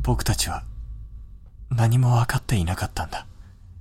僕たちは何も分かっていなかったんだ。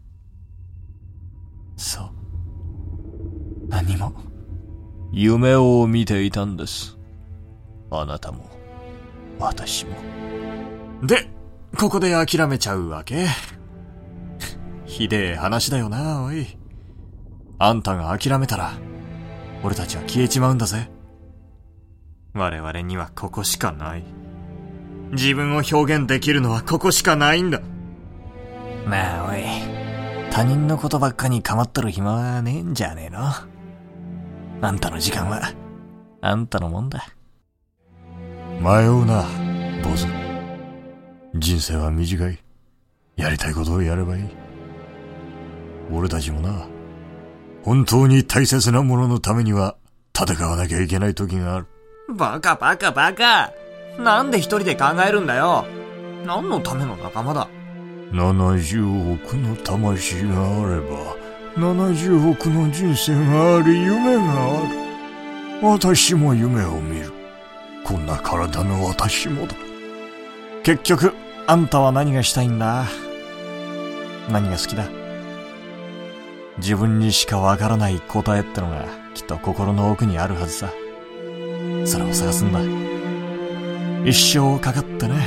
そう、何も。 夢を見ていたんです。あなたも私も。 で、ここで諦めちゃうわけ？ひでえ話だよな、おい。あんたが諦めたら俺たちは消えちまうんだぜ。我々にはここしかない。自分を表現できるのはここしかないんだ。なあおい、他人のことばっかに構っとる暇はねえんじゃねえの。あんたの時間はあんたのもんだ。 迷うな、坊主。人生は短い。やりたいことをやればいい。俺たちもな、本当に大切なもののためには戦わなきゃいけない時がある。 バカバカバカ。なんで一人で考えるんだよ。何のための仲間だ。 70億の魂があれば70億の人生があり、夢がある。私も夢を見る。こんな体の私もだ。 結局あんたは何がしたいんだ。何が好きだ。自分にしかわからない答えってのがきっと心の奥にあるはずさ。それを探すんだ。一生かかってね。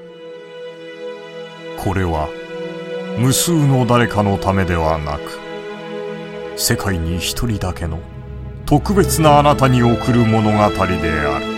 これは無数の誰かのためではなく、世界に一人だけの特別なあなたに送る物語である。